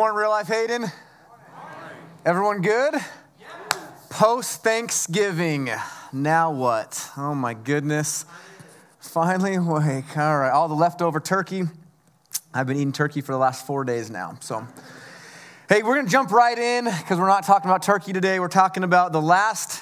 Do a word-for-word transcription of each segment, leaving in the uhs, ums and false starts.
morning, Real Life Hayden. Morning. Everyone good? Yes. Post-Thanksgiving. Now what? Oh my goodness. Finally awake. All right, all the leftover turkey. I've been eating turkey for the last four days now. So, hey, we're going to jump right in because we're not talking about turkey today. We're talking about the last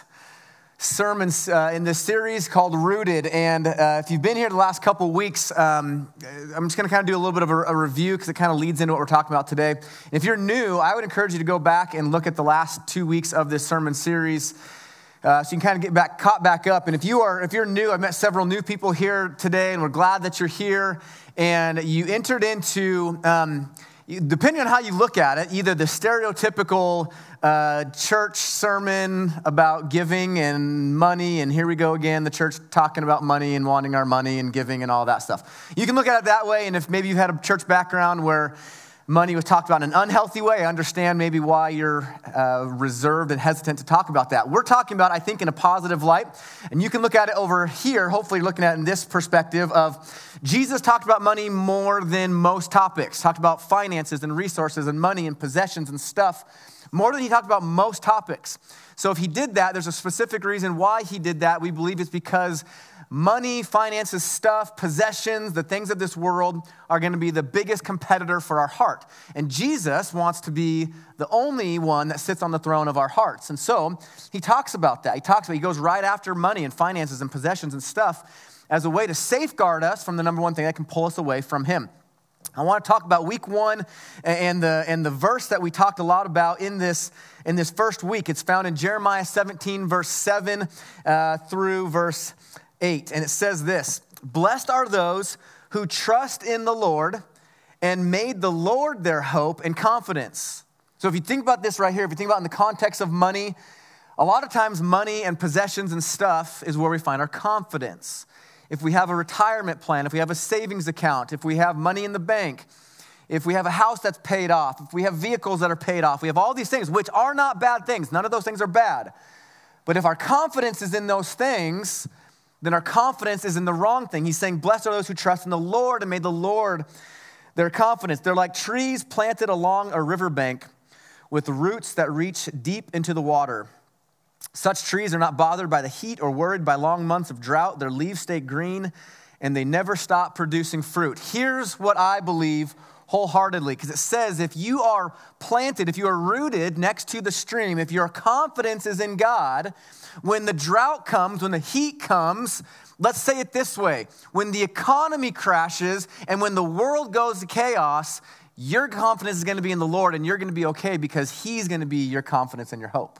sermons uh, in this series called Rooted. And uh, if you've been here the last couple weeks, um, I'm just going to kind of do a little bit of a, a review because it kind of leads into what we're talking about today. And if you're new, I would encourage you to go back and look at the last two weeks of this sermon series uh, so you can kind of get back caught back up. And if you are, if you're new, I've met several new people here today, and we're glad that you're here. And you entered into, um, depending on how you look at it, either the stereotypical uh, church sermon about giving and money, and here we go again, the church talking about money and wanting our money and giving and all that stuff. You can look at it that way, and if maybe you had a church background where money was talked about in an unhealthy way, I understand maybe why you're uh, reserved and hesitant to talk about that. We're talking about, I think, in a positive light, and you can look at it over here, hopefully looking at it in this perspective of Jesus talked about money more than most topics, talked about finances and resources and money and possessions and stuff more than he talked about most topics. So if he did that, there's a specific reason why he did that. We believe it's because money, finances, stuff, possessions, the things of this world are going to be the biggest competitor for our heart. And Jesus wants to be the only one that sits on the throne of our hearts. And so he talks about that. He talks about, he goes right after money and finances and possessions and stuff as a way to safeguard us from the number one thing that can pull us away from him. I want to talk about week one and the and the verse that we talked a lot about in this in this first week. It's found in Jeremiah seventeen, verse seven uh, through verse eight. And it says this: "Blessed are those who trust in the Lord and made the Lord their hope and confidence." So if you think about this right here, if you think about it in the context of money, a lot of times money and possessions and stuff is where we find our confidence. If we have a retirement plan, if we have a savings account, if we have money in the bank, if we have a house that's paid off, if we have vehicles that are paid off, we have all these things, which are not bad things. None of those things are bad. But if our confidence is in those things, then our confidence is in the wrong thing. He's saying, blessed are those who trust in the Lord and made the Lord their confidence. They're like trees planted along a riverbank with roots that reach deep into the water. Such trees are not bothered by the heat or worried by long months of drought. Their leaves stay green, and they never stop producing fruit. Here's what I believe wholeheartedly, because it says if you are planted, if you are rooted next to the stream, if your confidence is in God, when the drought comes, when the heat comes, let's say it this way, when the economy crashes and when the world goes to chaos, your confidence is going to be in the Lord, and you're going to be okay because he's going to be your confidence and your hope.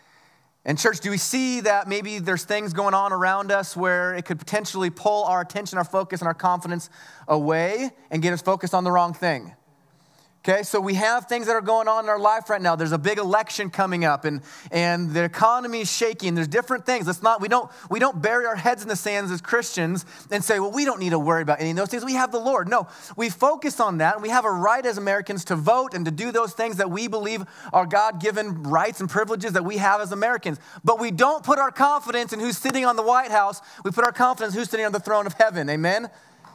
And church, do we see that maybe there's things going on around us where it could potentially pull our attention, our focus, and our confidence away and get us focused on the wrong thing? Okay, so we have things that are going on in our life right now. There's a big election coming up, and, and the economy is shaking. There's different things. Let's not, we don't, we don't bury our heads in the sands as Christians and say, well, we don't need to worry about any of those things. We have the Lord. No, we focus on that, and we have a right as Americans to vote and to do those things that we believe are God-given rights and privileges that we have as Americans. But we don't put our confidence in who's sitting on the White House. We put our confidence in who's sitting on the throne of heaven. Amen?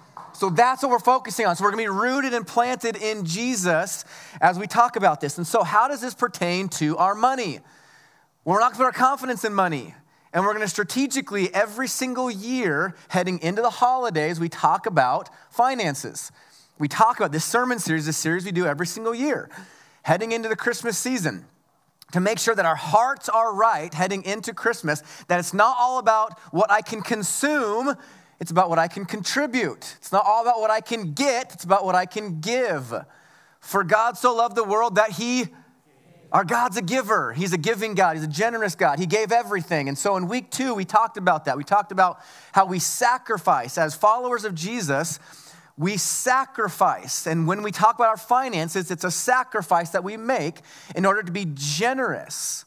So that's what we're focusing on. So we're going to be rooted and planted in Jesus as we talk about this. And so how does this pertain to our money? Well, we're not going to put our confidence in money. And we're going to strategically, every single year, heading into the holidays, we talk about finances. We talk about this sermon series, this series we do every single year, heading into the Christmas season, to make sure that our hearts are right heading into Christmas, that it's not all about what I can consume. It's about what I can contribute. It's not all about what I can get. It's about what I can give. For God so loved the world that he, our God's a giver. He's a giving God. He's a generous God. He gave everything. And so in week two, we talked about that. We talked about how we sacrifice. As followers of Jesus, we sacrifice. And when we talk about our finances, it's a sacrifice that we make in order to be generous.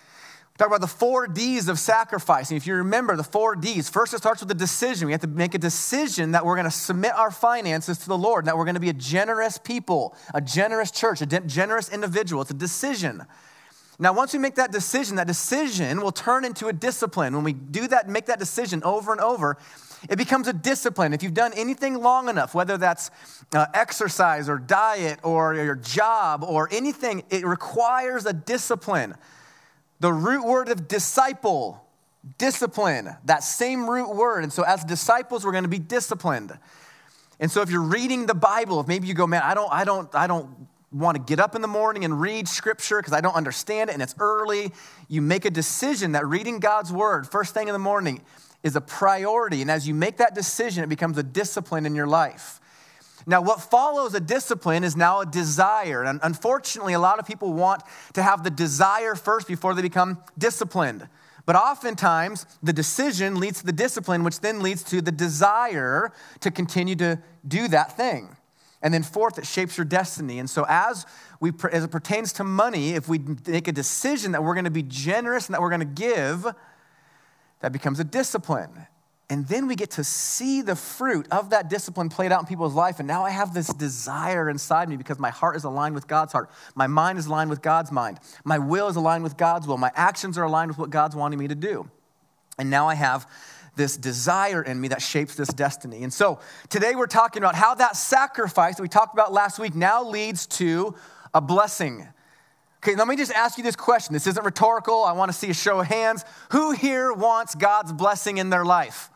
We talk about the four D's of sacrifice. And if you remember the four D's, first it starts with a decision. We have to make a decision that we're going to submit our finances to the Lord, and that we're going to be a generous people, a generous church, a generous individual. It's a decision. Now, once we make that decision, that decision will turn into a discipline. When we do that, make that decision over and over, it becomes a discipline. If you've done anything long enough, whether that's uh, exercise or diet or your job or anything, it requires a discipline. The root word of disciple, discipline, that same root word. And so as disciples, we're going to be disciplined. And so if you're reading the Bible, if maybe you go, man, I don't, I don't, I don't want to get up in the morning and read scripture because I don't understand it and it's early, you make a decision that reading God's word first thing in the morning is a priority. And as you make that decision, it becomes a discipline in your life. Now, what follows a discipline is now a desire. And unfortunately, a lot of people want to have the desire first before they become disciplined. But oftentimes, the decision leads to the discipline, which then leads to the desire to continue to do that thing. And then fourth, it shapes your destiny. And so as we, as it pertains to money, if we make a decision that we're going to be generous and that we're going to give, that becomes a discipline. And then we get to see the fruit of that discipline played out in people's life. And now I have this desire inside me because my heart is aligned with God's heart. My mind is aligned with God's mind. My will is aligned with God's will. My actions are aligned with what God's wanting me to do. And now I have this desire in me that shapes this destiny. And so today we're talking about how that sacrifice that we talked about last week now leads to a blessing. Okay, let me just ask you this question. This isn't rhetorical. I want to see a show of hands. Who here wants God's blessing in their life?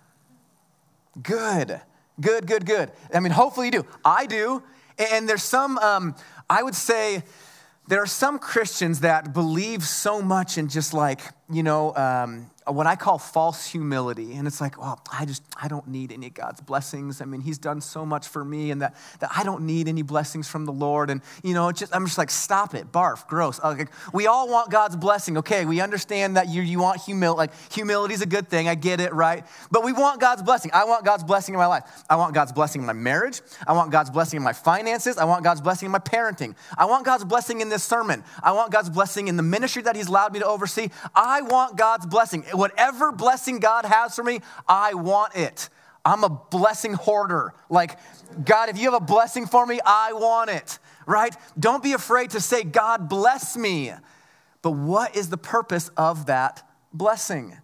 Good, good, good, good. I mean, hopefully you do. I do. And there's some, um, I would say, there are some Christians that believe so much in just like, you know, um, what I call false humility. And it's like, well, I just, I don't need any of God's blessings. I mean, he's done so much for me and that, that I don't need any blessings from the Lord. And, you know, it's just, I'm just like, stop it, barf, gross. Like, we all want God's blessing. Okay, we understand that you, you want humility. Like, humility is a good thing. I get it, right? But we want God's blessing. I want God's blessing in my life. I want God's blessing in my marriage. I want God's blessing in my finances. I want God's blessing in my parenting. I want God's blessing in this sermon. I want God's blessing in the ministry that he's allowed me to oversee. I want God's blessing. Whatever blessing God has for me, I want it. I'm a blessing hoarder. Like, God, if you have a blessing for me, I want it, right? Don't be afraid to say, God, bless me. But what is the purpose of that blessing?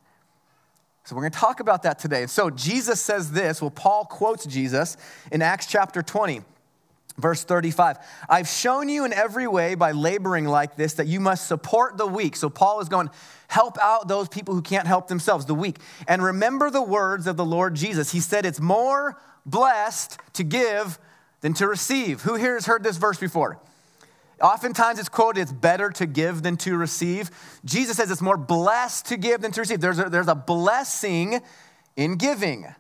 So we're going to talk about that today. So Jesus says this, well, Paul quotes Jesus in Acts chapter twenty. Verse thirty-five, I've shown you in every way by laboring like this that you must support the weak. So Paul is going, help out those people who can't help themselves, the weak. And remember the words of the Lord Jesus. He said, it's more blessed to give than to receive. Who here has heard this verse before? Oftentimes it's quoted, it's better to give than to receive. Jesus says it's more blessed to give than to receive. There's a, there's a blessing in giving.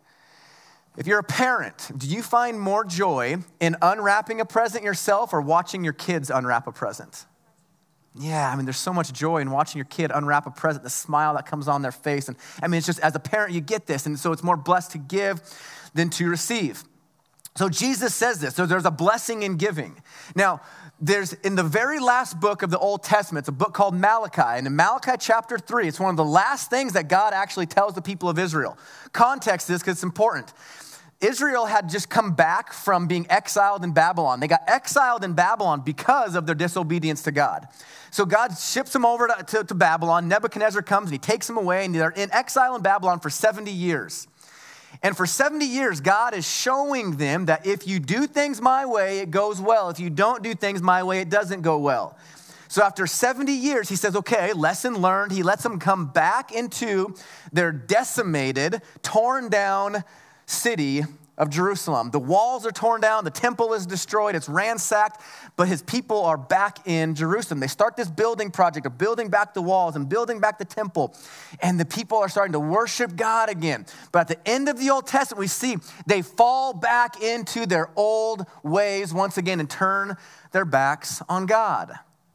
If you're a parent, do you find more joy in unwrapping a present yourself or watching your kids unwrap a present? Yeah, I mean, there's so much joy in watching your kid unwrap a present, the smile that comes on their face. And I mean, it's just, as a parent, you get this. And so it's more blessed to give than to receive. So Jesus says this. So there's a blessing in giving. Now, there's in the very last book of the Old Testament, it's a book called Malachi. And in Malachi chapter three, it's one of the last things that God actually tells the people of Israel. Context is because it's important. Israel had just come back from being exiled in Babylon. They got exiled in Babylon because of their disobedience to God. So God ships them over to, to, to Babylon. Nebuchadnezzar comes and he takes them away, and they're in exile in Babylon for seventy years. And for seventy years, God is showing them that if you do things my way, it goes well. If you don't do things my way, it doesn't go well. So after seventy years, he says, okay, lesson learned. He lets them come back into their decimated, torn down city of Jerusalem. The walls are torn down. The temple is destroyed. It's ransacked. But his people are back in Jerusalem. They start this building project of building back the walls and building back the temple. And the people are starting to worship God again. But at the end of the Old Testament, we see they fall back into their old ways once again and turn their backs on God.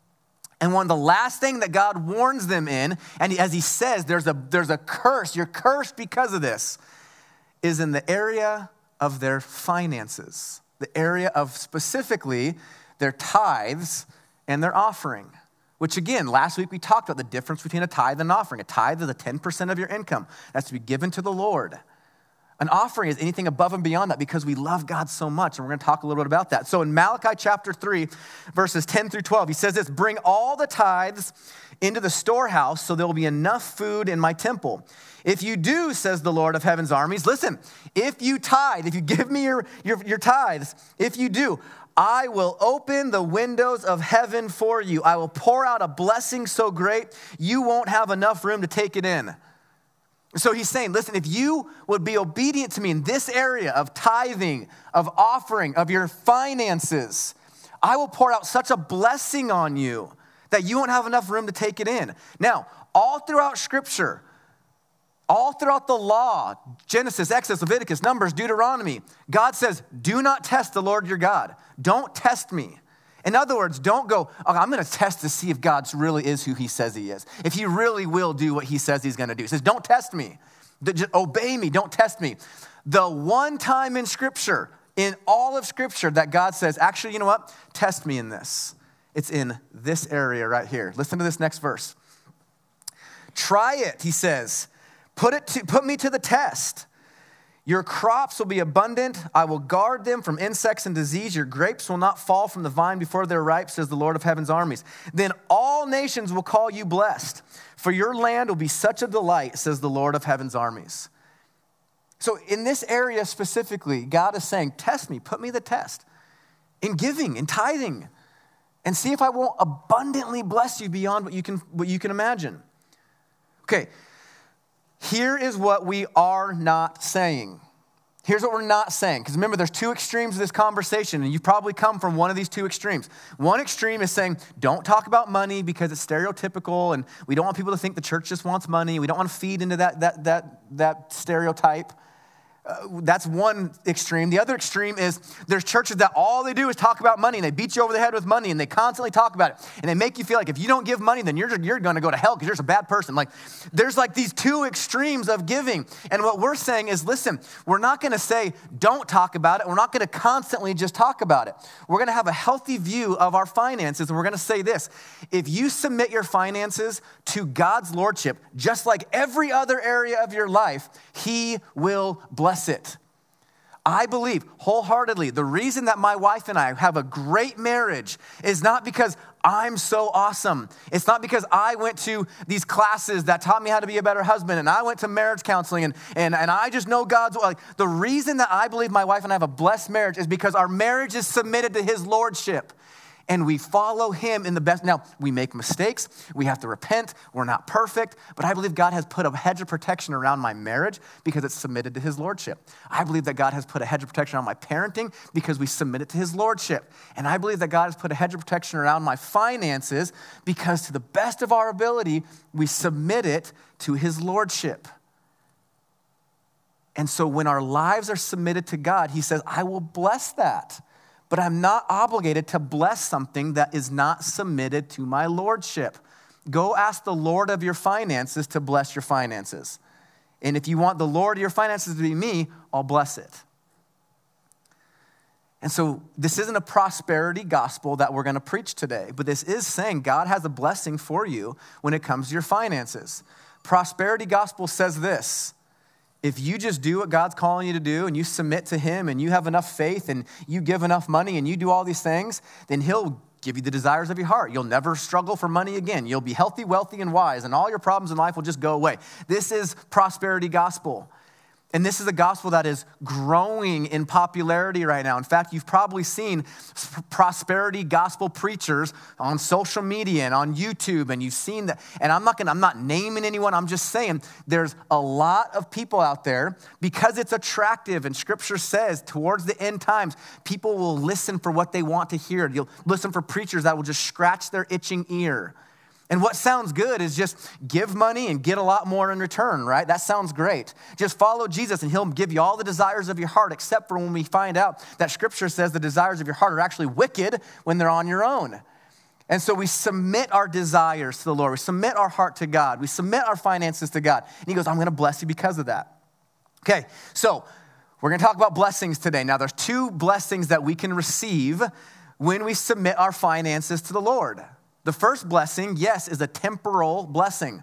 And one of the last thing that God warns them in, and as he says, there's a, there's a curse. You're cursed because of this. Is in the area of their finances, the area of specifically their tithes and their offering, which again, last week we talked about the difference between a tithe and an offering. A tithe is the ten percent of your income. That's to be given to the Lord. An offering is anything above and beyond that because we love God so much. And we're going to talk a little bit about that. So in Malachi chapter three, verses ten through twelve, he says this, bring all the tithes into the storehouse so there will be enough food in my temple. If you do, says the Lord of heaven's armies, listen, if you tithe, if you give me your, your, your tithes, if you do, I will open the windows of heaven for you. I will pour out a blessing so great, you won't have enough room to take it in. So he's saying, listen, if you would be obedient to me in this area of tithing, of offering, of your finances, I will pour out such a blessing on you that you won't have enough room to take it in. Now, all throughout Scripture, all throughout the law, Genesis, Exodus, Leviticus, Numbers, Deuteronomy, God says, do not test the Lord your God. Don't test me. In other words, don't go, oh, I'm going to test to see if God really is who he says he is. If he really will do what he says he's going to do. He says, don't test me. Just obey me. Don't test me. The one time in Scripture, in all of Scripture, that God says, actually, you know what? Test me in this. It's in this area right here. Listen to this next verse. Try it, he says. Put it to, put me to the test. Your crops will be abundant. I will guard them from insects and disease. Your grapes will not fall from the vine before they're ripe, says the Lord of heaven's armies. Then all nations will call you blessed, for your land will be such a delight, says the Lord of heaven's armies. So in this area specifically, God is saying, test me, put me the test in giving, in tithing, and see if I won't abundantly bless you beyond what you can, what you can imagine. Okay. Here is what we are not saying. Here's what we're not saying. Because remember, there's two extremes of this conversation, and you've probably come from one of these two extremes. One extreme is saying, don't talk about money because it's stereotypical, and we don't want people to think the church just wants money. We don't want to feed into that, that, that, that stereotype. Uh, that's one extreme. The other extreme is there's churches that all they do is talk about money, and they beat you over the head with money, and they constantly talk about it, and they make you feel like if you don't give money, then you're, you're going to go to hell because you're just a bad person. Like, there's like these two extremes of giving, and what we're saying is, listen, we're not going to say don't talk about it. We're not going to constantly just talk about it. We're going to have a healthy view of our finances, and we're going to say this. If you submit your finances to God's lordship, just like every other area of your life, he will bless it. I believe wholeheartedly the reason that my wife and I have a great marriage is not because I'm so awesome. It's not because I went to these classes that taught me how to be a better husband, and I went to marriage counseling, and, and, and I just know God's will. Like, the reason that I believe my wife and I have a blessed marriage is because our marriage is submitted to his lordship. And we follow him in the best. Now, we make mistakes. We have to repent. We're not perfect. But I believe God has put a hedge of protection around my marriage because it's submitted to his lordship. I believe that God has put a hedge of protection on my parenting because we submit it to his lordship. And I believe that God has put a hedge of protection around my finances because to the best of our ability, we submit it to his lordship. And so when our lives are submitted to God, he says, I will bless that. But I'm not obligated to bless something that is not submitted to my lordship. Go ask the Lord of your finances to bless your finances. And if you want the Lord of your finances to be me, I'll bless it. And so this isn't a prosperity gospel that we're going to preach today, but this is saying God has a blessing for you when it comes to your finances. Prosperity gospel says this. If you just do what God's calling you to do and you submit to him and you have enough faith and you give enough money and you do all these things, then he'll give you the desires of your heart. You'll never struggle for money again. You'll be healthy, wealthy, and wise, and all your problems in life will just go away. This is prosperity gospel. And this is a gospel that is growing in popularity right now. In fact, you've probably seen prosperity gospel preachers on social media and on YouTube, and you've seen that. And I'm not gonna, I'm not naming anyone. I'm just saying there's a lot of people out there because it's attractive. And Scripture says towards the end times, people will listen for what they want to hear. You'll listen for preachers that will just scratch their itching ear. And what sounds good is just give money and get a lot more in return, right? That sounds great. Just follow Jesus and he'll give you all the desires of your heart, except for when we find out that Scripture says the desires of your heart are actually wicked when they're on your own. And so we submit our desires to the Lord. We submit our heart to God. We submit our finances to God. And he goes, I'm going to bless you because of that. Okay, so we're going to talk about blessings today. Now, there's two blessings that we can receive when we submit our finances to the Lord. The first blessing, yes, is a temporal blessing.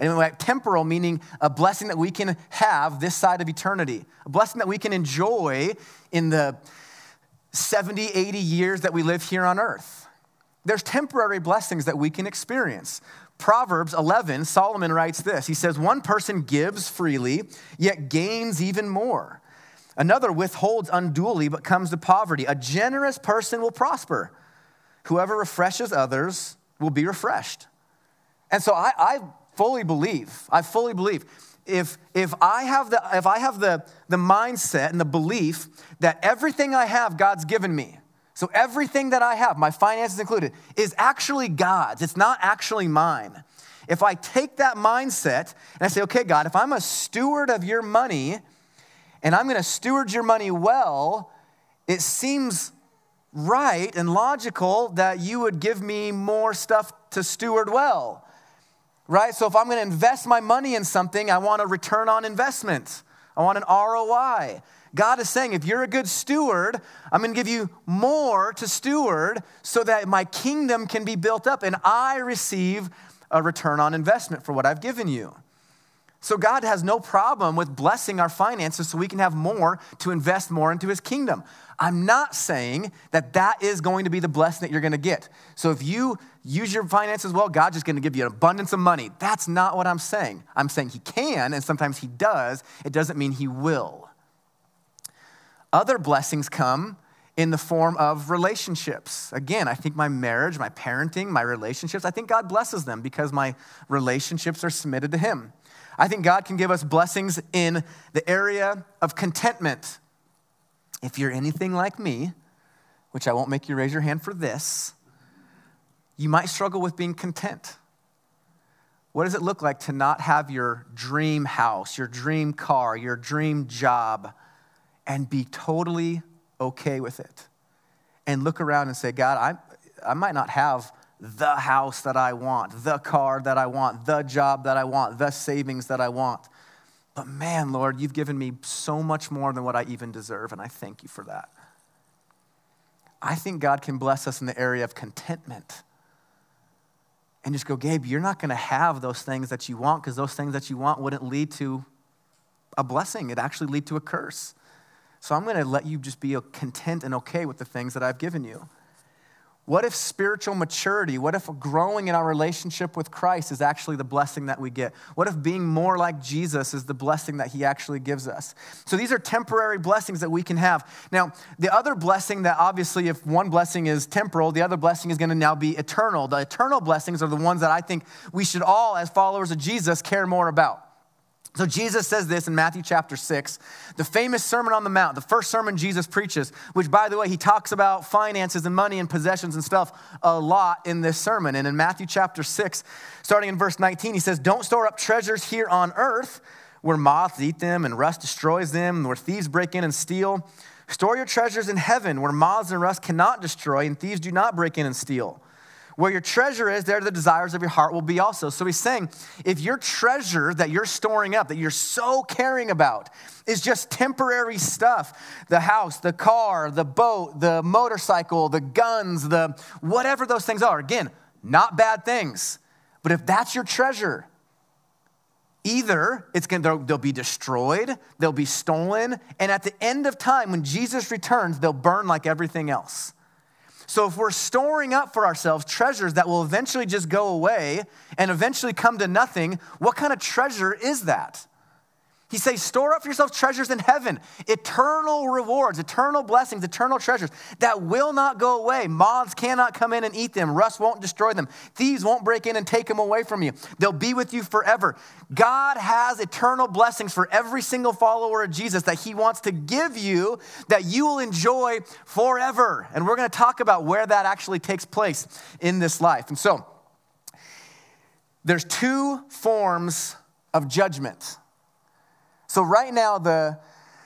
And like temporal, meaning a blessing that we can have this side of eternity, a blessing that we can enjoy in the seventy, eighty years that we live here on earth. There's temporary blessings that we can experience. Proverbs eleven, Solomon writes this. He says, one person gives freely, yet gains even more. Another withholds unduly, but comes to poverty. A generous person will prosper. Whoever refreshes others will be refreshed. And so I, I fully believe, I fully believe, if, if I have, the, if I have the, the mindset and the belief that everything I have, God's given me, so everything that I have, my finances included, is actually God's. It's not actually mine. If I take that mindset and I say, okay, God, if I'm a steward of your money and I'm going to steward your money well, it seems right and logical that you would give me more stuff to steward well, right? So if I'm going to invest my money in something, I want a return on investment. I want an R O I. God is saying, if you're a good steward, I'm going to give you more to steward so that my kingdom can be built up and I receive a return on investment for what I've given you. So God has no problem with blessing our finances so we can have more to invest more into his kingdom. I'm not saying that that is going to be the blessing that you're going to get. So if you use your finances well, God's just going to give you an abundance of money. That's not what I'm saying. I'm saying he can, and sometimes he does. It doesn't mean he will. Other blessings come in the form of relationships. Again, I think my marriage, my parenting, my relationships, I think God blesses them because my relationships are submitted to him. I think God can give us blessings in the area of contentment. If you're anything like me, which I won't make you raise your hand for this, you might struggle with being content. What does it look like to not have your dream house, your dream car, your dream job, and be totally okay with it? And look around and say, God, I, I might not have the house that I want, the car that I want, the job that I want, the savings that I want. But man, Lord, you've given me so much more than what I even deserve, and I thank you for that. I think God can bless us in the area of contentment. And just go, Gabe, you're not going to have those things that you want because those things that you want wouldn't lead to a blessing. It'd actually lead to a curse. So I'm going to let you just be content and okay with the things that I've given you. What if spiritual maturity, what if growing in our relationship with Christ is actually the blessing that we get? What if being more like Jesus is the blessing that he actually gives us? So these are temporary blessings that we can have. Now, the other blessing that obviously if one blessing is temporal, the other blessing is going to now be eternal. The eternal blessings are the ones that I think we should all, as followers of Jesus, care more about. So Jesus says this in Matthew chapter six, the famous Sermon on the Mount, the first sermon Jesus preaches, which by the way, he talks about finances and money and possessions and stuff a lot in this sermon. And in Matthew chapter six, starting in verse nineteen, he says, don't store up treasures here on earth where moths eat them and rust destroys them, where thieves break in and steal. Store your treasures in heaven where moths and rust cannot destroy and thieves do not break in and steal. Where your treasure is, there the desires of your heart will be also. So he's saying, if your treasure that you're storing up, that you're so caring about, is just temporary stuff, the house, the car, the boat, the motorcycle, the guns, the whatever those things are, again, not bad things. But if that's your treasure, either it's going to, they'll be destroyed, they'll be stolen, and at the end of time, when Jesus returns, they'll burn like everything else. So if we're storing up for ourselves treasures that will eventually just go away and eventually come to nothing, what kind of treasure is that? He says, store up for yourselves treasures in heaven, eternal rewards, eternal blessings, eternal treasures that will not go away. Moths cannot come in and eat them. Rust won't destroy them. Thieves won't break in and take them away from you. They'll be with you forever. God has eternal blessings for every single follower of Jesus that he wants to give you that you will enjoy forever. And we're going to talk about where that actually takes place in this life. And so there's two forms of judgment. So right now, the,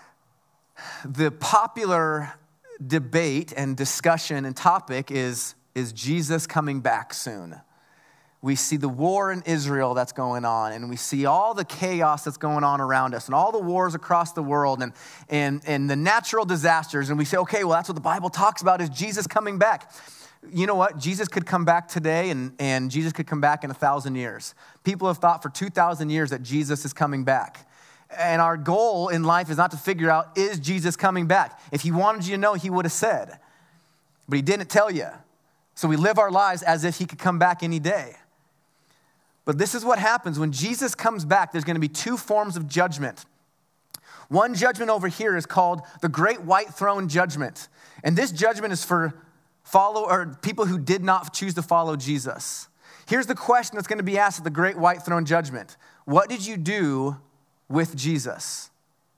the popular debate and discussion and topic is, is Jesus coming back soon? We see the war in Israel that's going on, and we see all the chaos that's going on around us, and all the wars across the world, and, and, and the natural disasters, and we say, okay, well, that's what the Bible talks about, is Jesus coming back. you know what? Jesus could come back today, and, and Jesus could come back in a thousand years. People have thought for two thousand years that Jesus is coming back. And our goal in life is not to figure out, is Jesus coming back? If he wanted you to know, he would have said. But he didn't tell you. So we live our lives as if he could come back any day. But this is what happens. When Jesus comes back, there's going to be two forms of judgment. One judgment over here is called the Great White Throne Judgment. And this judgment is for follow or people who did not choose to follow Jesus. Here's the question that's going to be asked at the Great White Throne Judgment. What did you do with Jesus?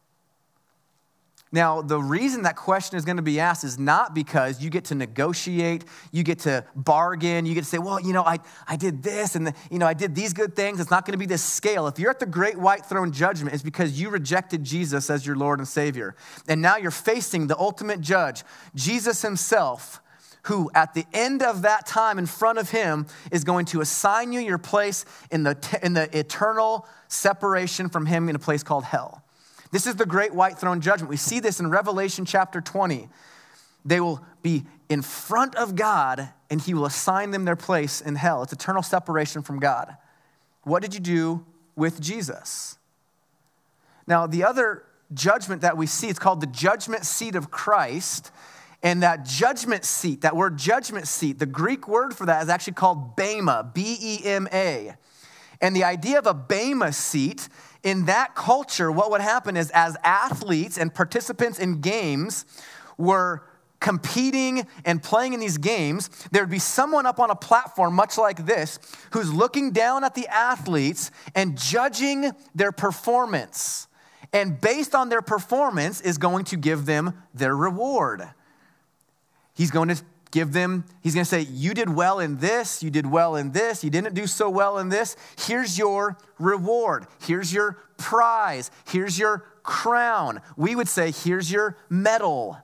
Now, the reason that question is going to be asked is not because you get to negotiate, you get to bargain, you get to say, well, you know, I, I did this and, the, you know, I did these good things. It's not going to be this scale. If you're at the Great White Throne Judgment, it's because you rejected Jesus as your Lord and Savior. And now you're facing the ultimate judge, Jesus himself, who at the end of that time in front of him is going to assign you your place in the, in the eternal separation from him in a place called hell. This is the Great White Throne Judgment. We see this in Revelation chapter twenty. They will be in front of God, and he will assign them their place in hell. It's eternal separation from God. What did you do with Jesus? Now, the other judgment that we see, it's called the judgment seat of Christ. And that judgment seat, that word judgment seat, the Greek word for that is actually called bema, B E M A. And the idea of a bema seat, in that culture, what would happen is as athletes and participants in games were competing and playing in these games, there would be someone up on a platform much like this who's looking down at the athletes and judging their performance. And based on their performance is going to give them their reward. He's going to give them, he's going to say, you did well in this, you did well in this, you didn't do so well in this. Here's your reward. Here's your prize. Here's your crown. We would say, here's your medal.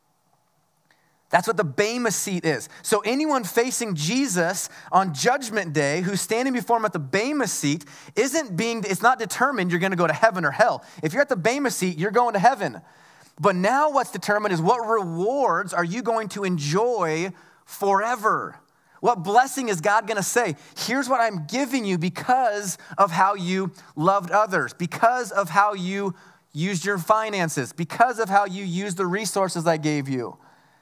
That's what the bema seat is. So anyone facing Jesus on Judgment Day who's standing before him at the bema seat isn't being, it's not determined you're going to go to heaven or hell. If you're at the bema seat, you're going to heaven. But now what's determined is what rewards are you going to enjoy forever? What blessing is God going to say? Here's what I'm giving you because of how you loved others, because of how you used your finances, because of how you used the resources I gave you.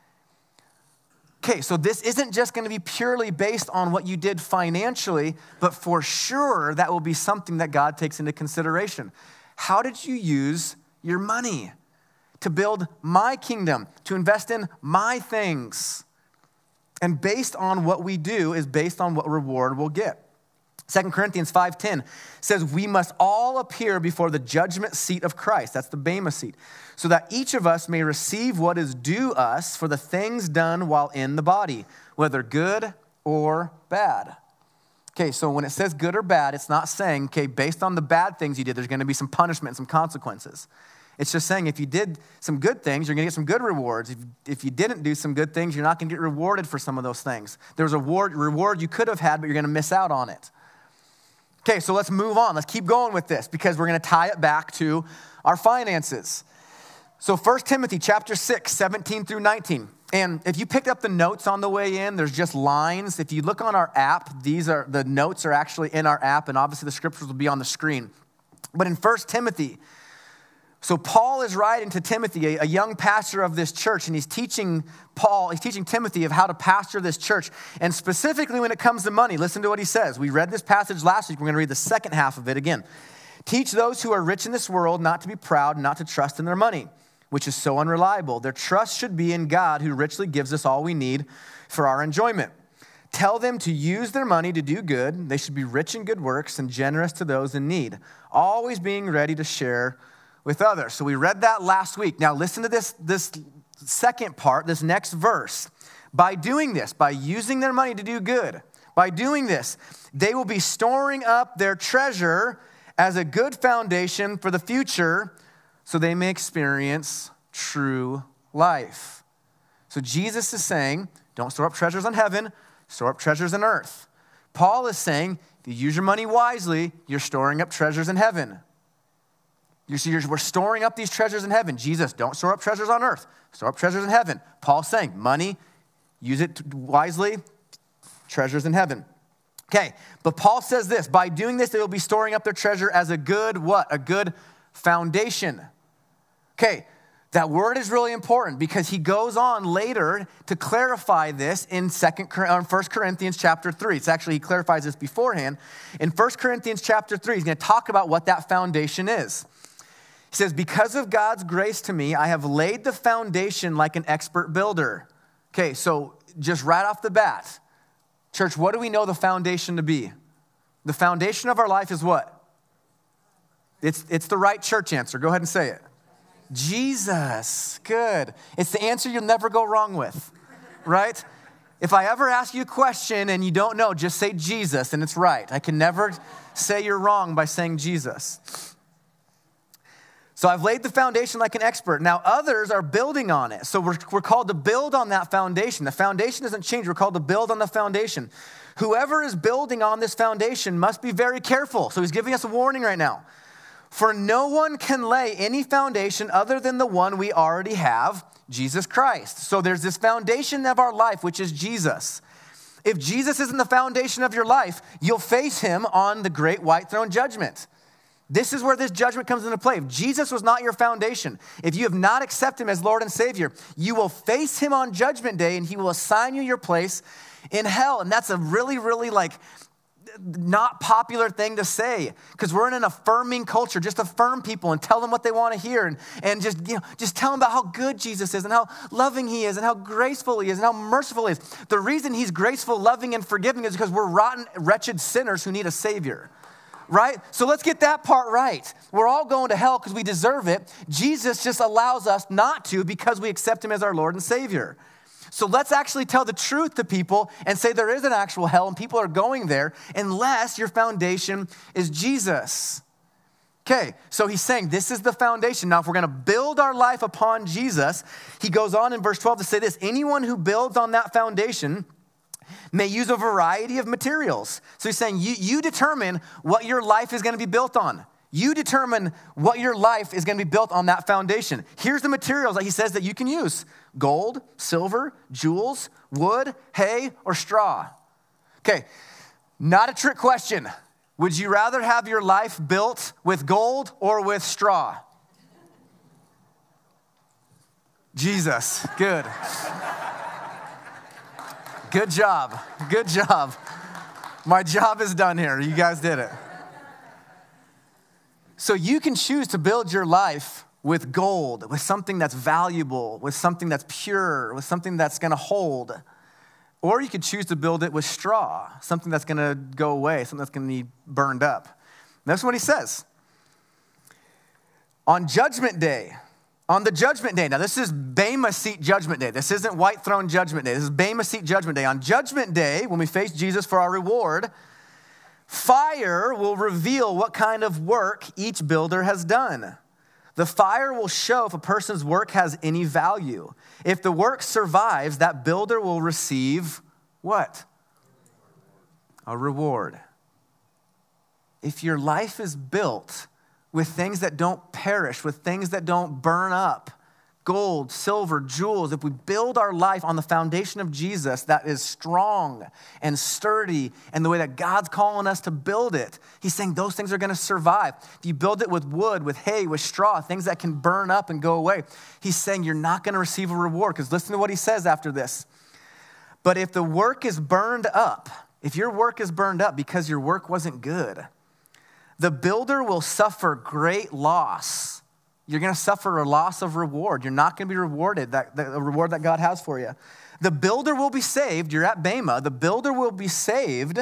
Okay, so this isn't just going to be purely based on what you did financially, but for sure that will be something that God takes into consideration. How did you use your money? To build my kingdom, to invest in my things. And based on what we do is based on what reward we'll get. Second Corinthians five ten says we must all appear before the judgment seat of Christ. That's the bema seat. So that each of us may receive what is due us for the things done while in the body, whether good or bad. Okay, so when it says good or bad, it's not saying, okay, based on the bad things you did, there's going to be some punishment, some consequences. It's just saying if you did some good things, you're going to get some good rewards. If, if you didn't do some good things, you're not going to get rewarded for some of those things. There's a reward, reward you could have had, but you're going to miss out on it. Okay, so let's move on. Let's keep going with this because we're going to tie it back to our finances. So First Timothy chapter six, seventeen through nineteen. And if you picked up the notes on the way in, there's just lines. If you look on our app, these are the notes are actually in our app, and obviously the scriptures will be on the screen. But in First Timothy, so Paul is writing to Timothy, a young pastor of this church, and he's teaching Paul, he's teaching Timothy of how to pastor this church. And specifically when it comes to money, listen to what he says. We read this passage last week. We're going to read the second half of it again. Teach those who are rich in this world not to be proud, not to trust in their money, which is so unreliable. Their trust should be in God, who richly gives us all we need for our enjoyment. Tell them to use their money to do good. They should be rich in good works and generous to those in need, always being ready to share with others. So we read that last week. Now listen to this, this second part, this next verse. By doing this, by using their money to do good, by doing this, they will be storing up their treasure as a good foundation for the future so they may experience true life. So Jesus is saying, don't store up treasures on heaven, store up treasures on earth. Paul is saying, if you use your money wisely, you're storing up treasures in heaven. You see, we're storing up these treasures in heaven. Jesus, don't store up treasures on earth. Store up treasures in heaven. Paul's saying, money, Use it wisely, treasures in heaven. Okay, but Paul says this, by doing this, they will be storing up their treasure as a good what? A good foundation. Okay, that word is really important because he goes on later to clarify this in Second or First Corinthians chapter three. It's actually, he clarifies this beforehand. In First Corinthians chapter three, he's going to talk about what that foundation is. He says, because of God's grace to me, I have laid the foundation like an expert builder. Okay, so just right off the bat, church, what do we know the foundation to be? The foundation of our life is what? It's, it's the right church answer. Go ahead and say it. Jesus. Good. It's the answer you'll never go wrong with, right? If I ever ask you a question and you don't know, just say Jesus and it's right. I can never say you're wrong by saying Jesus. So I've laid the foundation like an expert. Now others are building on it. So we're, we're called to build on that foundation. The foundation doesn't change. We're called to build on the foundation. Whoever is building on this foundation must be very careful. So he's giving us a warning right now. For no one can lay any foundation other than the one we already have, Jesus Christ. So there's this foundation of our life, which is Jesus. If Jesus isn't the foundation of your life, you'll face him on the great white throne judgment. This is where this judgment comes into play. If Jesus was not your foundation, if you have not accepted him as Lord and Savior, you will face him on judgment day and he will assign you your place in hell. And that's a really, really like not popular thing to say because we're in an affirming culture. Just affirm people and tell them what they want to hear and, and just, you know, just tell them about how good Jesus is and how loving he is and how graceful he is and how merciful he is. The reason he's graceful, loving, and forgiving is because we're rotten, wretched sinners who need a Savior. Right? So let's get that part right. We're all going to hell because we deserve it. Jesus just allows us not to because we accept him as our Lord and Savior. So let's actually tell the truth to people and say there is an actual hell and people are going there unless your foundation is Jesus. Okay, so he's saying this is the foundation. Now, if we're going to build our life upon Jesus, he goes on in verse twelve to say this, anyone who builds on that foundation may use a variety of materials. So he's saying you, you determine what your life is going to be built on. You determine what your life is going to be built on that foundation. Here's the materials that he says that you can use. Gold, silver, jewels, wood, hay, or straw. Okay, not a trick question. Would you rather have your life built with gold or with straw? Jesus, good. Good job, good job. My job is done here. You guys did it. So you can choose to build your life with gold, with something that's valuable, with something that's pure, with something that's going to hold. Or you could choose to build it with straw, something that's going to go away, something that's going to be burned up. And that's what he says. On judgment day, on the judgment day, now this is Bema Seat judgment day. This isn't white throne judgment day. This is Bema Seat judgment day. On judgment day, when we face Jesus for our reward, fire will reveal what kind of work each builder has done. The fire will show if a person's work has any value. If the work survives, that builder will receive what? A reward. If your life is built with things that don't perish, with things that don't burn up, gold, silver, jewels, if we build our life on the foundation of Jesus that is strong and sturdy and the way that God's calling us to build it, he's saying those things are going to survive. If you build it with wood, with hay, with straw, things that can burn up and go away, he's saying you're not going to receive a reward because listen to what he says after this. But if the work is burned up, if your work is burned up because your work wasn't good, the builder will suffer great loss. You're going to suffer a loss of reward. You're not going to be rewarded, that the reward that God has for you. The builder will be saved. You're at Bema. The builder will be saved,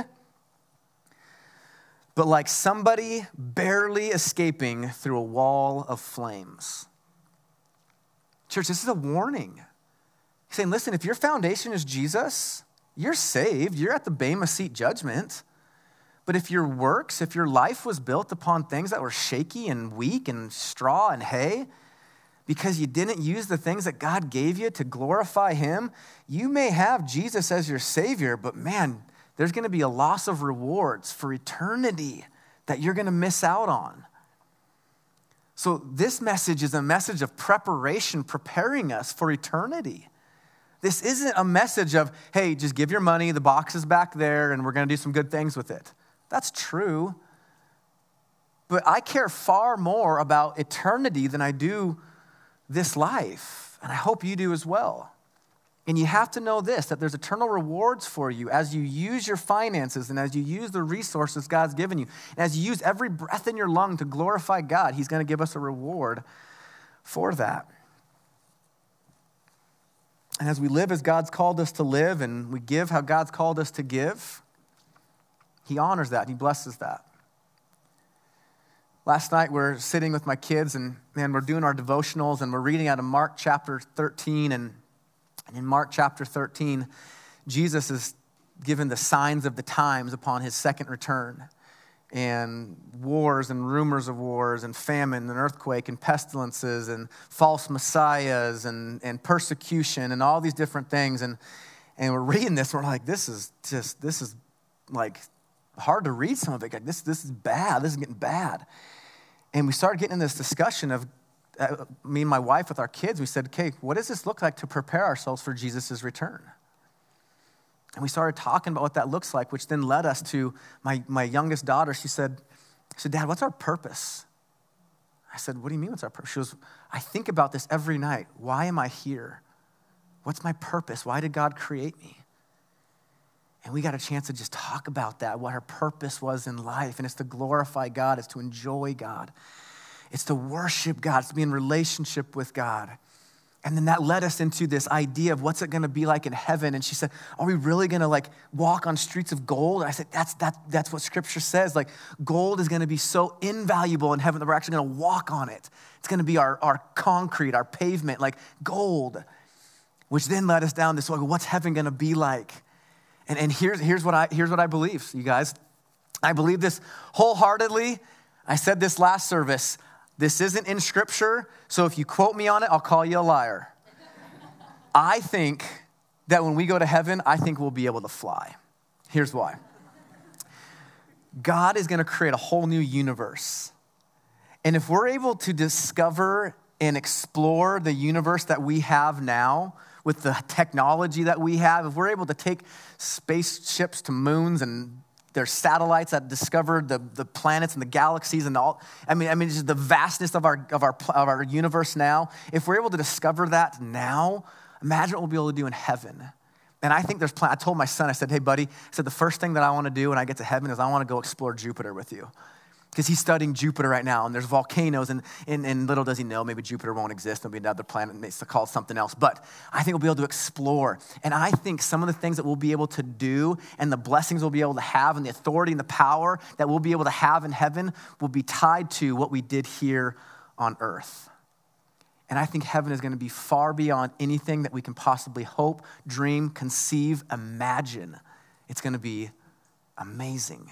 but like somebody barely escaping through a wall of flames. Church, this is a warning. He's saying, listen, if your foundation is Jesus, you're saved. You're at the Bema Seat judgment. But if your works, if your life was built upon things that were shaky and weak and straw and hay, because you didn't use the things that God gave you to glorify him, you may have Jesus as your Savior, but man, there's going to be a loss of rewards for eternity that you're going to miss out on. So this message is a message of preparation, preparing us for eternity. This isn't a message of, hey, just give your money, the box is back there, and we're going to do some good things with it. That's true. But I care far more about eternity than I do this life. And I hope you do as well. And you have to know this, that there's eternal rewards for you as you use your finances and as you use the resources God's given you. And as you use every breath in your lung to glorify God, he's going to give us a reward for that. And as we live as God's called us to live and we give how God's called us to give, he honors that. He blesses that. Last night we're sitting with my kids and, and we're doing our devotionals and we're reading out of Mark chapter thirteen. And in Mark chapter thirteen, Jesus is given the signs of the times upon his second return. And wars and rumors of wars and famine and earthquake and pestilences and false messiahs and, and persecution and all these different things. And, and we're reading this, and we're like, this is just, this is like hard to read some of it. Like, this, this is bad. This is getting bad. And we started getting in this discussion of, uh, me and my wife with our kids, we said, okay, what does this look like to prepare ourselves for Jesus' return? And we started talking about what that looks like, which then led us to my, my youngest daughter. She said, she said, Dad, what's our purpose? I said, what do you mean what's our purpose? She goes, I think about this every night. Why am I here? What's my purpose? Why did God create me? And we got a chance to just talk about that, what her purpose was in life. And it's to glorify God. It's to enjoy God. It's to worship God. It's to be in relationship with God. And then that led us into this idea of what's it going to be like in heaven. And she said, are we really going to like walk on streets of gold? And I said, that's that, that's what scripture says. Like gold is going to be so invaluable in heaven that we're actually going to walk on it. It's going to be our, our concrete, our pavement, like gold, which then led us down this, like, what's heaven going to be like? And, and here's, here's, what I, here's what I believe, you guys. I believe this wholeheartedly. I said this last service. This isn't in scripture, so if you quote me on it, I'll call you a liar. I think that when we go to heaven, I think we'll be able to fly. Here's why. God is going to create a whole new universe. And if we're able to discover and explore the universe that we have now with the technology that we have, if we're able to take spaceships to moons and there's satellites that discovered the, the planets and the galaxies and all. I mean, I mean, just the vastness of our of our of our universe now. If we're able to discover that now, imagine what we'll be able to do in heaven. And I think there's. Plan- I told my son, I said, "Hey, buddy," I said, "the first thing that I want to do when I get to heaven is I want to go explore Jupiter with you." Because he's studying Jupiter right now, and there's volcanoes, and, and, and little does he know, maybe Jupiter won't exist. There'll be another planet that's called something else. But I think we'll be able to explore. And I think some of the things that we'll be able to do and the blessings we'll be able to have and the authority and the power that we'll be able to have in heaven will be tied to what we did here on earth. And I think heaven is going to be far beyond anything that we can possibly hope, dream, conceive, imagine. It's going to be amazing.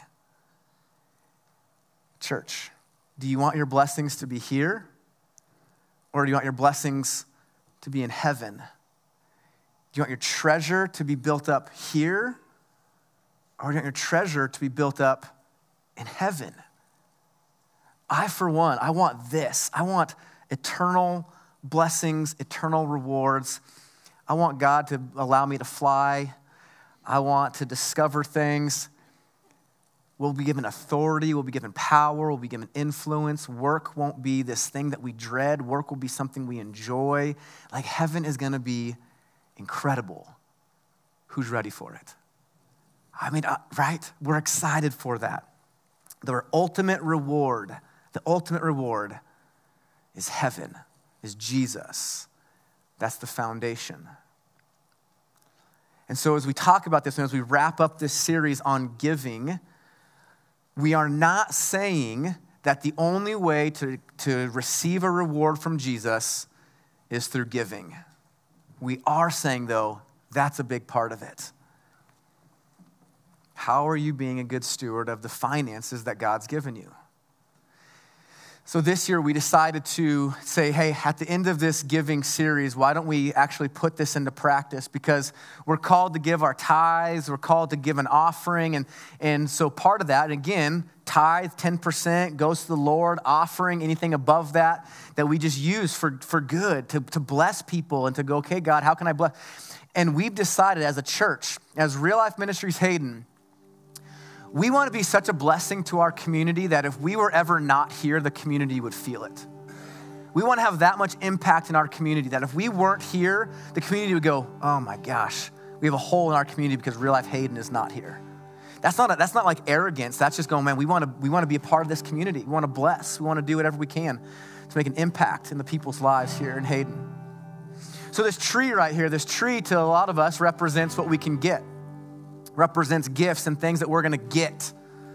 Church, do you want your blessings to be here? Or do you want your blessings to be in heaven? Do you want your treasure to be built up here? Or do you want your treasure to be built up in heaven? I, for one, I want this. I want eternal blessings, eternal rewards. I want God to allow me to fly. I want to discover things. We'll be given authority, we'll be given power, we'll be given influence. Work won't be this thing that we dread. Work will be something we enjoy. Like heaven is going to be incredible. Who's ready for it? I mean, uh, right? We're excited for that. The ultimate reward, the ultimate reward is heaven, is Jesus. That's the foundation. And so as we talk about this and as we wrap up this series on giving, we are not saying that the only way to, to receive a reward from Jesus is through giving. We are saying, though, that's a big part of it. How are you being a good steward of the finances that God's given you? So this year we decided to say, hey, at the end of this giving series, why don't we actually put this into practice? Because we're called to give our tithes, we're called to give an offering. And, and so part of that, and again, tithe, ten percent, goes to the Lord, offering, anything above that, that we just use for, for good, to, to bless people and to go, okay, God, how can I bless? And we've decided as a church, as Real Life Ministries Hayden, we want to be such a blessing to our community that if we were ever not here, the community would feel it. We want to have that much impact in our community that if we weren't here, the community would go, oh my gosh, we have a hole in our community because Real Life Hayden is not here. That's not a, that's not like arrogance. That's just going, man, we want to we want to be a part of this community. We want to bless. We want to do whatever we can to make an impact in the people's lives here in Hayden. So this tree right here, this tree to a lot of us represents what we can get, represents gifts and things that we're going to get.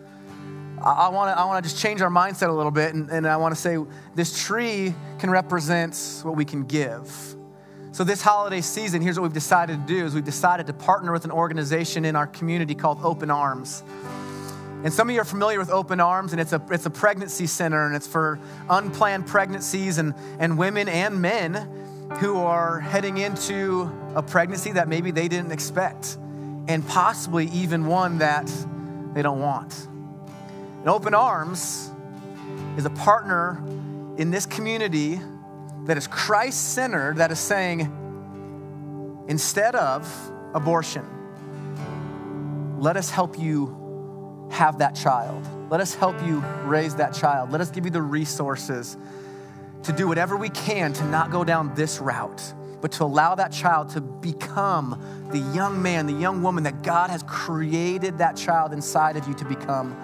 I want to I want to just change our mindset a little bit, and, and I want to say this tree can represent what we can give. So this holiday season, here's what we've decided to do, is we've decided to partner with an organization in our community called Open Arms. And some of you are familiar with Open Arms, and it's a it's a pregnancy center, and it's for unplanned pregnancies and, and women and men who are heading into a pregnancy that maybe they didn't expect, and possibly even one that they don't want. And Open Arms is a partner in this community that is Christ-centered, that is saying, instead of abortion, let us help you have that child. Let us help you raise that child. Let us give you the resources to do whatever we can to not go down this route, but to allow that child to become the young man, the young woman that God has created that child inside of you to become.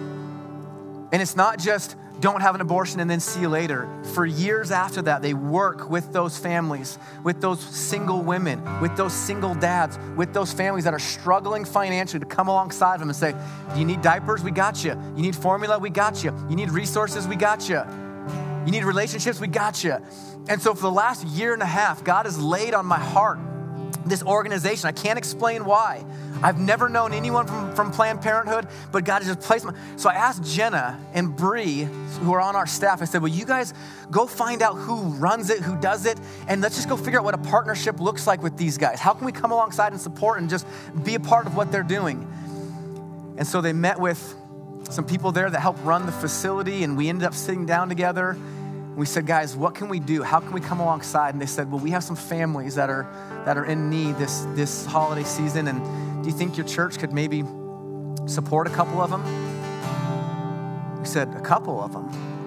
And it's not just don't have an abortion and then see you later. For years after that, they work with those families, with those single women, with those single dads, with those families that are struggling financially to come alongside them and say, do you need diapers? We got you. You need formula? We got you. You need resources? We got you. You need relationships? We got you. And so for the last year and a half, God has laid on my heart this organization. I can't explain why. I've never known anyone from, from Planned Parenthood, but God has just placed me. So I asked Jenna and Bree, who are on our staff, I said, well, you guys go find out who runs it, who does it, and let's just go figure out what a partnership looks like with these guys. How can we come alongside and support and just be a part of what they're doing? And so they met with some people there that helped run the facility, and we ended up sitting down together. We said, guys, what can we do? How can we come alongside? And they said, well, we have some families that are that are in need this, this holiday season, and do you think your church could maybe support a couple of them? We said, a couple of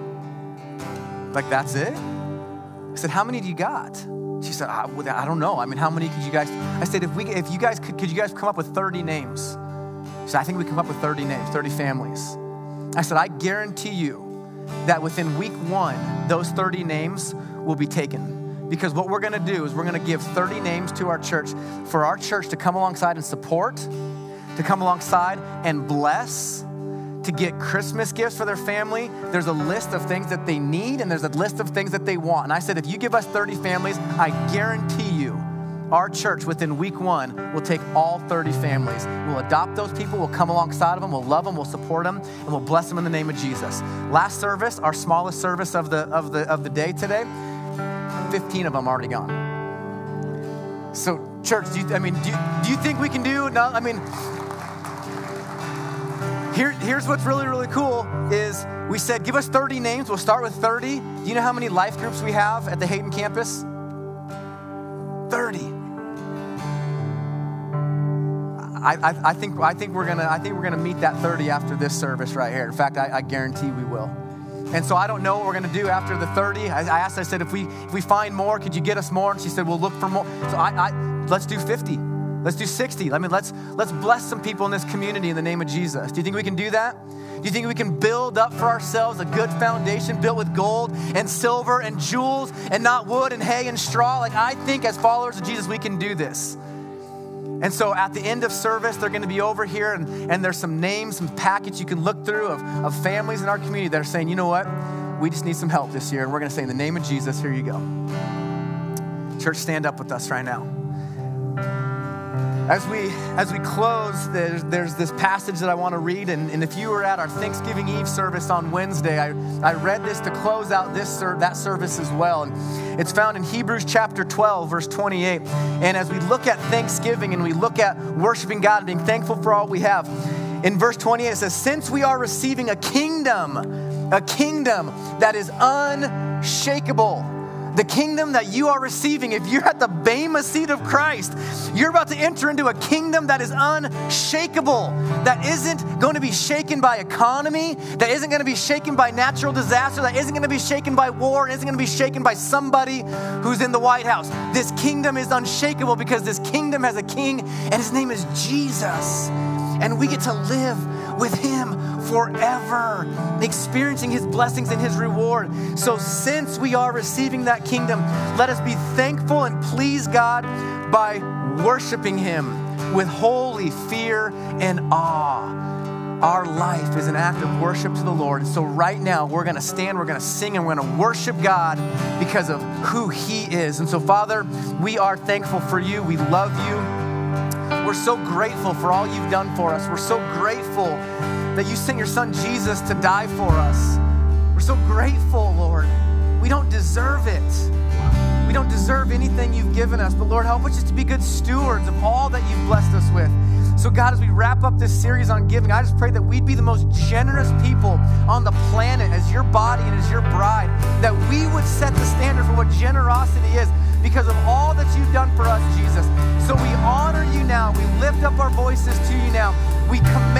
them? Like, that's it? I said, how many do you got? She said, I, I don't know. I mean, how many could you guys? I said, if we, if you guys could, could you guys come up with thirty names? She said, I think we come up with thirty names, thirty families. I said, I guarantee you that within week one, those thirty names will be taken. Because what we're gonna do is we're gonna give thirty names to our church for our church to come alongside and support, to come alongside and bless, to get Christmas gifts for their family. There's a list of things that they need, and there's a list of things that they want. And I said, if you give us thirty families, I guarantee you, our church within week one will take all thirty families. We'll adopt those people, we'll come alongside of them, we'll love them, we'll support them, and we'll bless them in the name of Jesus. Last service, our smallest service of the of the of the day today, fifteen of them already gone. So church, do you, I mean, do you, do you think we can do, no, I mean, here, here's what's really, really cool is we said, give us thirty names, we'll start with thirty. Do you know how many life groups we have at the Hayden campus? thirty. I, I, I think I think we're gonna I think we're gonna meet that thirty after this service right here. In fact, I, I guarantee we will. And so I don't know what we're gonna do after the thirty. I, I asked, I said, if we if we find more, could you get us more? And she said, we'll look for more. So I, I let's do fifty. Let's do sixty. I mean, let's let's bless some people in this community in the name of Jesus. Do you think we can do that? Do you think we can build up for ourselves a good foundation built with gold and silver and jewels and not wood and hay and straw? Like, I think as followers of Jesus, we can do this. And so at the end of service, they're going to be over here, and, and there's some names, some packets you can look through of, of families in our community that are saying, you know what? We just need some help this year. And we're going to say, in the name of Jesus, here you go. Church, stand up with us right now. As we as we close, there's, there's this passage that I want to read, and, and if you were at our Thanksgiving Eve service on Wednesday, I, I read this to close out this that service as well. And it's found in Hebrews chapter twelve, verse twenty-eight. And as we look at Thanksgiving and we look at worshiping God and being thankful for all we have, In verse twenty-eight, it says, since we are receiving a kingdom, a kingdom that is unshakable. The kingdom that you are receiving, if you're at the Bema seat of Christ, you're about to enter into a kingdom that is unshakable, that isn't going to be shaken by economy, that isn't going to be shaken by natural disaster, that isn't going to be shaken by war, and isn't going to be shaken by somebody who's in the White House. This kingdom is unshakable because this kingdom has a king, and his name is Jesus. And we get to live with him forever, experiencing his blessings and his reward. So since we are receiving that kingdom, let us be thankful and please God by worshiping him with holy fear and awe. Our life is an act of worship to the Lord. And so right now, we're going to stand, we're going to sing, and we're going to worship God because of who he is. And so, Father, we are thankful for you. We love you. We're so grateful for all you've done for us. We're so grateful that you sent your son Jesus to die for us. We're so grateful, Lord. We don't deserve it. We don't deserve anything you've given us. But Lord, help us just to be good stewards of all that you've blessed us with. So God, as we wrap up this series on giving, I just pray that we'd be the most generous people on the planet as your body and as your bride, that we would set the standard for what generosity is because of all that you've done for us, Jesus. So we honor you now. We lift up our voices to you now. We commit